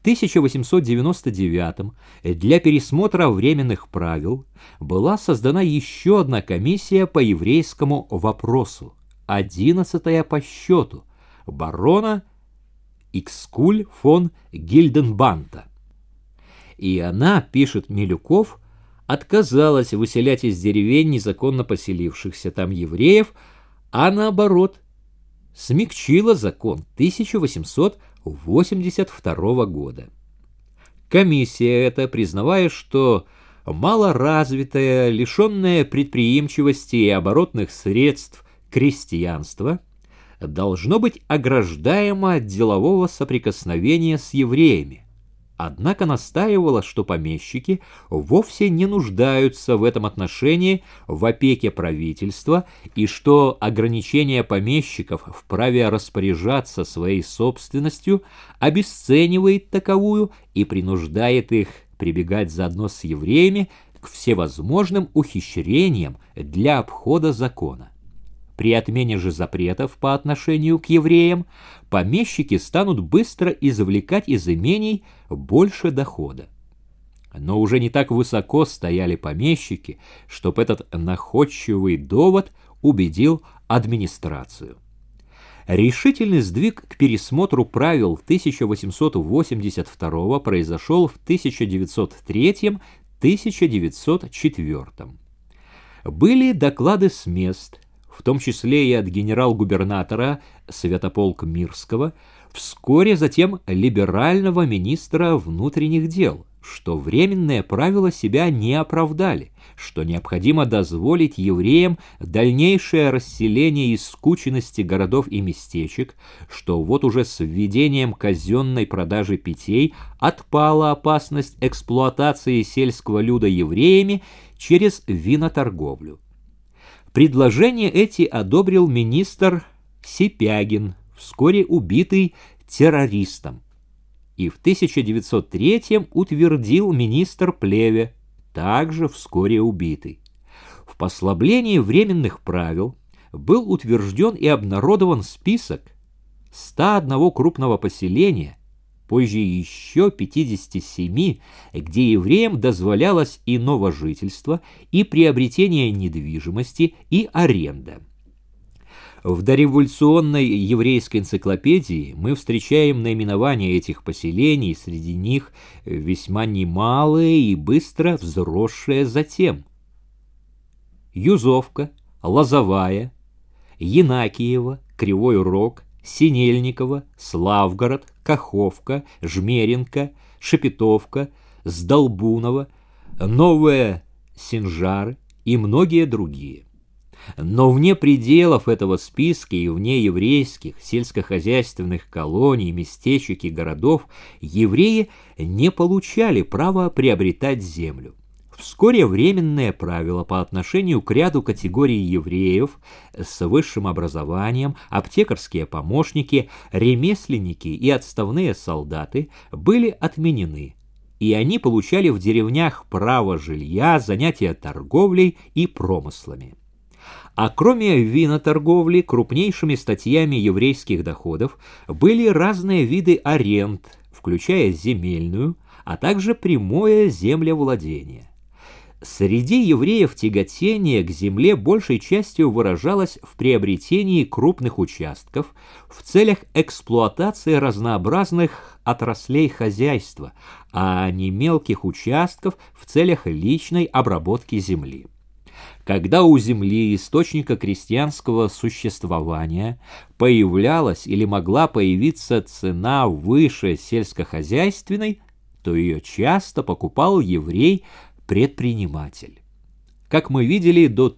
1899 для пересмотра временных правил была создана еще одна комиссия по еврейскому вопросу, 11-я по счету, барона Икскуль фон Гильденбанта. И она, пишет Милюков, отказалась выселять из деревень незаконно поселившихся там евреев, а наоборот, смягчила закон 1882 года. Комиссия эта, признавая, что малоразвитое, лишенное предприимчивости и оборотных средств крестьянство должно быть ограждаемо от делового соприкосновения с евреями, однако настаивала, что помещики вовсе не нуждаются в этом отношении в опеке правительства и что ограничение помещиков в праве распоряжаться своей собственностью обесценивает таковую и принуждает их прибегать заодно с евреями к всевозможным ухищрениям для обхода закона. При отмене же запретов по отношению к евреям помещики станут быстро извлекать из имений больше дохода. Но уже не так высоко стояли помещики, чтоб этот находчивый довод убедил администрацию. Решительный сдвиг к пересмотру правил 1882 произошел в 1903-1904. Были доклады с мест, в том числе и от генерал-губернатора Святополк Мирского, вскоре затем либерального министра внутренних дел, что временные правила себя не оправдали, что необходимо дозволить евреям дальнейшее расселение из скученности городов и местечек, что вот уже с введением казенной продажи питей отпала опасность эксплуатации сельского люда евреями через виноторговлю. Предложения эти одобрил министр Сипягин, вскоре убитый террористом, и в 1903 утвердил министр Плеве, также вскоре убитый. В послаблении временных правил был утвержден и обнародован список 101 крупного поселения, позже еще 57, где евреям дозволялось и новожительство, и приобретение недвижимости, и аренда. В дореволюционной еврейской энциклопедии мы встречаем наименования этих поселений, среди них весьма немалые и быстро взросшие затем: Юзовка, Лозовая, Янакиево, Кривой Рог, Синельниково, Славгород, Каховка, Жмеринка, Шепетовка, Сдолбуново, Новые Синжары и многие другие. Но вне пределов этого списка и вне еврейских сельскохозяйственных колоний, местечек и городов евреи не получали права приобретать землю. Вскоре временные правила по отношению к ряду категорий евреев с высшим образованием, аптекарские помощники, ремесленники и отставные солдаты были отменены, и они получали в деревнях право жилья, занятия торговлей и промыслами. А кроме виноторговли, крупнейшими статьями еврейских доходов были разные виды аренд, включая земельную, а также прямое землевладение. Среди евреев тяготение к земле большей частью выражалось в приобретении крупных участков в целях эксплуатации разнообразных отраслей хозяйства, а не мелких участков в целях личной обработки земли. Когда у земли источника крестьянского существования появлялась или могла появиться цена выше сельскохозяйственной, то ее часто покупал еврей-предприниматель. Как мы видели, до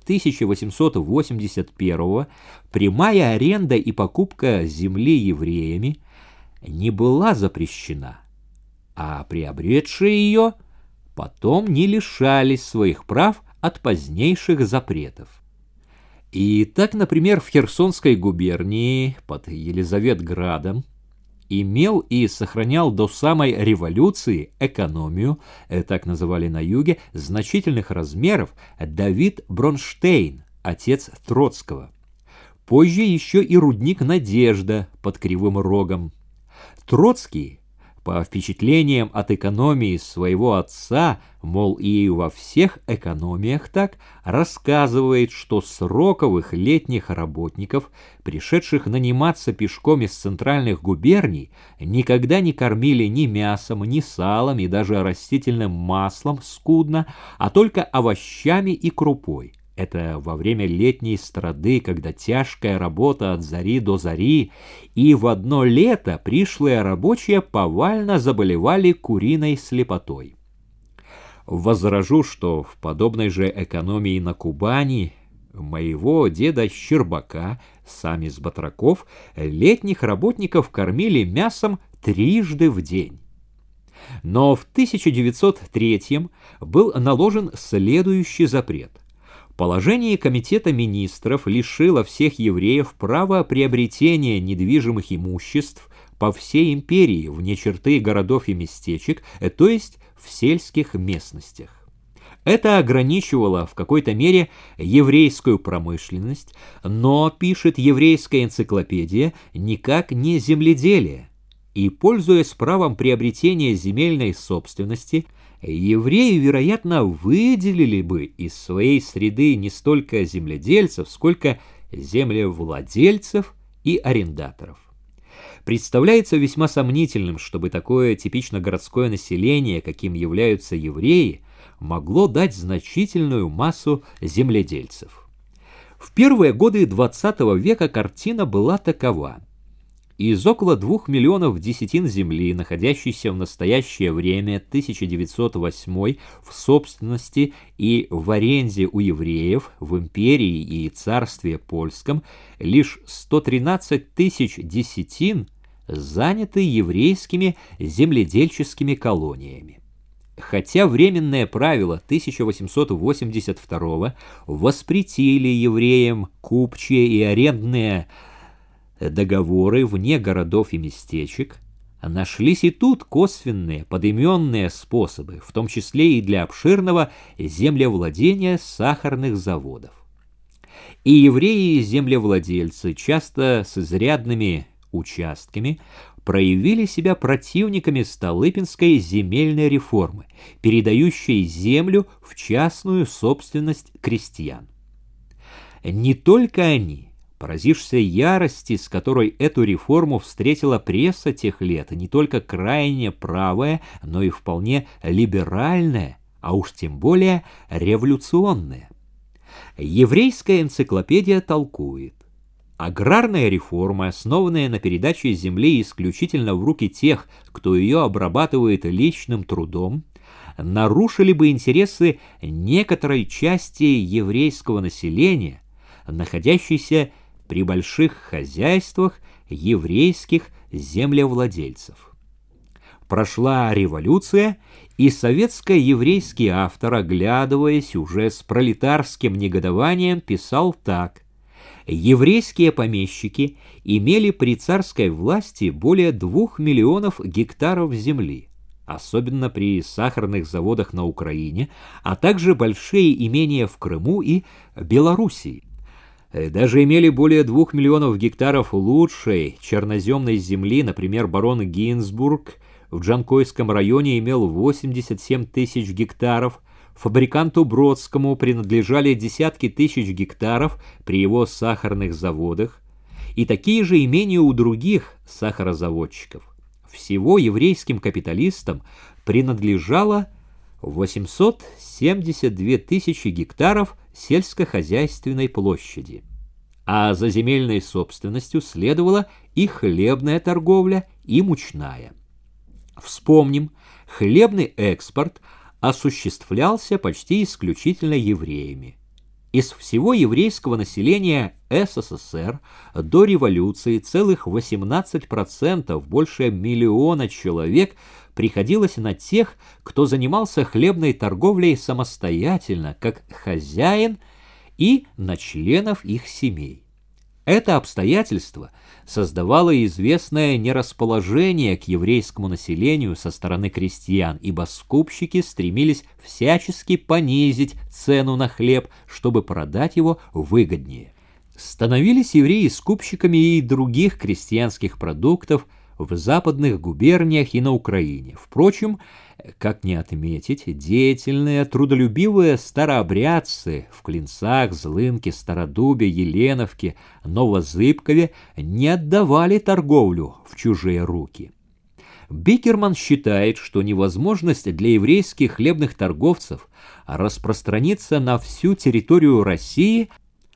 1881 прямая аренда и покупка земли евреями не была запрещена, а приобретшие ее потом не лишались своих прав от позднейших запретов. И так, например, в Херсонской губернии под Елизаветградом имел и сохранял до самой революции экономию, так называли на юге, значительных размеров Давид Бронштейн, отец Троцкого. Позже еще и рудник «Надежда» под Кривым Рогом. Троцкий По впечатлениям от экономии своего отца, мол, и во всех экономиях так, рассказывает, что сроковых летних работников, пришедших наниматься пешком из центральных губерний, никогда не кормили ни мясом, ни салом и даже растительным маслом скудно, а только овощами и крупой. Это во время летней страды, когда тяжкая работа от зари до зари, и в одно лето пришлые рабочие повально заболевали куриной слепотой. Возражу, что в подобной же экономии на Кубани моего деда Щербака, сами с батраков, летних работников кормили мясом трижды в день. Но в 1903 был наложен следующий запрет. Положение Комитета министров лишило всех евреев права приобретения недвижимых имуществ по всей империи вне черты городов и местечек, то есть в сельских местностях. Это ограничивало в какой-то мере еврейскую промышленность, но, пишет еврейская энциклопедия, никак не земледелие. И, пользуясь правом приобретения земельной собственности, евреи, вероятно, выделили бы из своей среды не столько земледельцев, сколько землевладельцев и арендаторов. Представляется весьма сомнительным, чтобы такое типично городское население, каким являются евреи, могло дать значительную массу земледельцев. В первые годы XX века картина была такова. Из около 2 миллионов десятин земли, находящейся в настоящее время 1908 в собственности и в аренде у евреев в империи и царстве польском, лишь 113 тысяч десятин заняты еврейскими земледельческими колониями. Хотя временное правило 1882 воспретили евреям купчие и арендные договоры вне городов и местечек, нашлись и тут косвенные, подименные способы, в том числе и для обширного землевладения сахарных заводов. И евреи-землевладельцы, часто с изрядными участками, проявили себя противниками Столыпинской земельной реформы, передающей землю в частную собственность крестьян. Не только они. Поразишься ярости, с которой эту реформу встретила пресса тех лет, не только крайне правая, но и вполне либеральная, а уж тем более революционная. Еврейская энциклопедия толкует. Аграрная реформа, основанная на передаче земли исключительно в руки тех, кто ее обрабатывает личным трудом, нарушили бы интересы некоторой части еврейского населения, находящейся при больших хозяйствах еврейских землевладельцев. Прошла революция, и советско-еврейский автор, оглядываясь уже с пролетарским негодованием, писал так: «Еврейские помещики имели при царской власти более 2 миллионов гектаров земли, особенно при сахарных заводах на Украине, а также большие имения в Крыму и Белоруссии. Даже имели более 2 миллионов гектаров лучшей черноземной земли, например, барон Гинзбург в Джанкойском районе имел 87 тысяч гектаров, фабриканту Бродскому принадлежали десятки тысяч гектаров при его сахарных заводах, и такие же имения у других сахарозаводчиков. Всего еврейским капиталистам принадлежало 872 тысячи гектаров сельскохозяйственной площади. А за земельной собственностью следовала и хлебная торговля, и мучная. Вспомним, хлебный экспорт осуществлялся почти исключительно евреями. Из всего еврейского населения СССР до революции целых 18%, больше 1 миллиона человек, приходилось на тех, кто занимался хлебной торговлей самостоятельно, как хозяин, и на членов их семей. Это обстоятельство создавало известное нерасположение к еврейскому населению со стороны крестьян, ибо скупщики стремились всячески понизить цену на хлеб, чтобы продать его выгоднее. Становились евреи скупщиками и других крестьянских продуктов в западных губерниях и на Украине. Впрочем, как не отметить, деятельные, трудолюбивые старообрядцы в Клинцах, Злынке, Стародубе, Еленовке, Новозыбкове не отдавали торговлю в чужие руки. Бикерман считает, что невозможность для еврейских хлебных торговцев распространиться на всю территорию России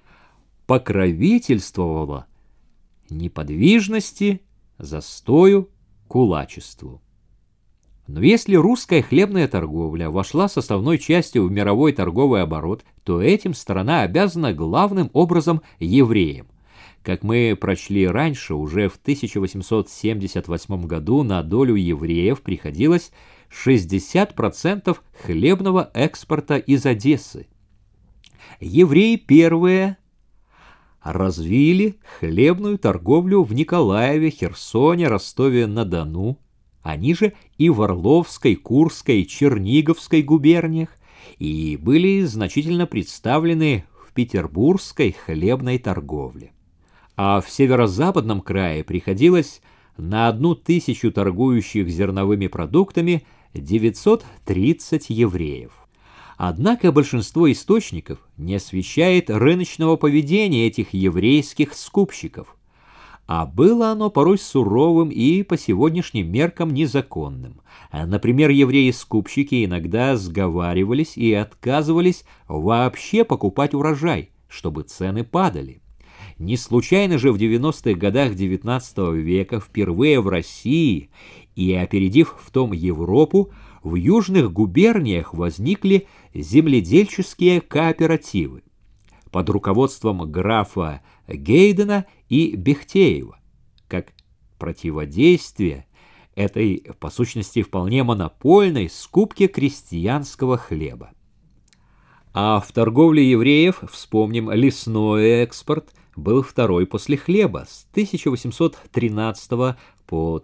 покровительствовала неподвижности, застою, кулачеству. Но если русская хлебная торговля вошла составной частью в мировой торговый оборот, то этим страна обязана главным образом евреям. Как мы прочли раньше, уже в 1878 году на долю евреев приходилось 60% хлебного экспорта из Одессы. Евреи первые развили хлебную торговлю в Николаеве, Херсоне, Ростове-на-Дону, они же и в Орловской, Курской, Черниговской губерниях, и были значительно представлены в петербургской хлебной торговле. А в северо-западном крае приходилось на 1000 торгующих зерновыми продуктами 930 евреев. Однако большинство источников не освещает рыночного поведения этих еврейских скупщиков, а было оно порой суровым и по сегодняшним меркам незаконным. Например, евреи-скупщики иногда сговаривались и отказывались вообще покупать урожай, чтобы цены падали. Не случайно же в 90-х годах XIX века впервые в России и опередив в том Европу, в южных губерниях возникли земледельческие кооперативы под руководством графа Гейдена и Бехтеева, как противодействие этой, по сущности, вполне монопольной скупке крестьянского хлеба. А в торговле евреев, вспомним, лесной экспорт был второй после хлеба. С 1813 по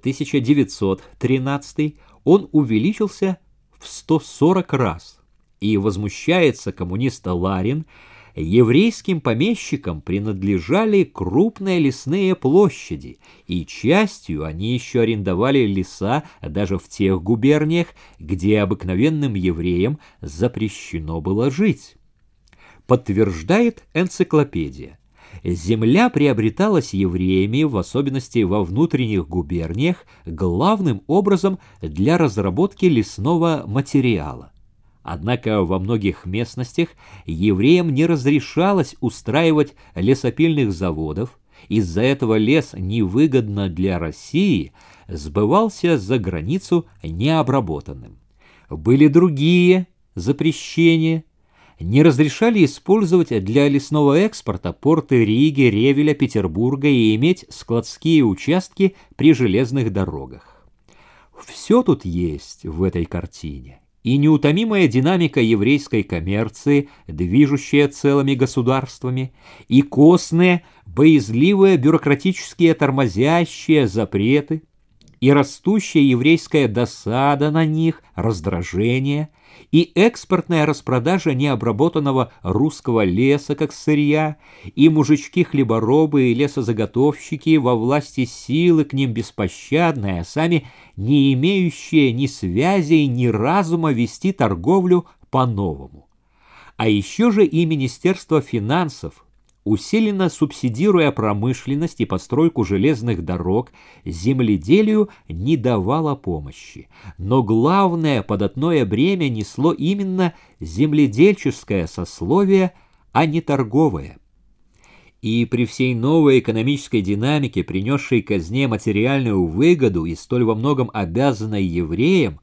1913 он увеличился в 140 раз. И возмущается коммунист Ларин: еврейским помещикам принадлежали крупные лесные площади, и частью они еще арендовали леса даже в тех губерниях, где обыкновенным евреям запрещено было жить. Подтверждает энциклопедия. Земля приобреталась евреями, в особенности во внутренних губерниях, главным образом для разработки лесного материала. Однако во многих местностях евреям не разрешалось устраивать лесопильных заводов, из-за этого лес, невыгодно для России, сбывался за границу необработанным. Были другие запрещения. Не разрешали использовать для лесного экспорта порты Риги, Ревеля, Петербурга и иметь складские участки при железных дорогах. Все тут есть в этой картине. И неутомимая динамика еврейской коммерции, движущая целыми государствами, и костные, боязливые бюрократические тормозящие запреты, и растущая еврейская досада на них, раздражение, и экспортная распродажа необработанного русского леса как сырья, и мужички-хлеборобы и лесозаготовщики во власти силы к ним беспощадные, а сами не имеющие ни связей, ни разума вести торговлю по-новому. А еще же и Министерство финансов, усиленно субсидируя промышленность и постройку железных дорог, земледелию не давало помощи. Но главное податное бремя несло именно земледельческое сословие, а не торговое. И при всей новой экономической динамике, принесшей казне материальную выгоду и столь во многом обязанной евреям,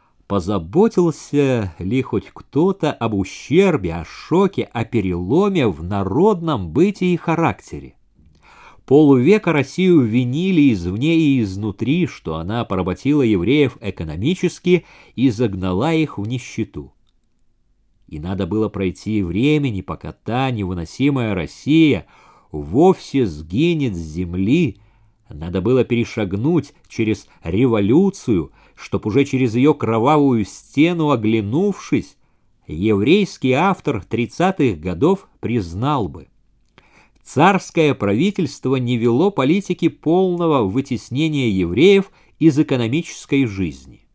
позаботился ли хоть кто-то об ущербе, о шоке, о переломе в народном бытии и характере? Полвека Россию винили извне и изнутри, что она поработила евреев экономически и загнала их в нищету. И надо было пройти времени, пока та невыносимая Россия вовсе сгинет с земли. Надо было перешагнуть через революцию, чтоб уже через ее кровавую стену, оглянувшись, еврейский автор 30-х годов признал бы: царское правительство не вело политики полного вытеснения евреев из экономической жизни.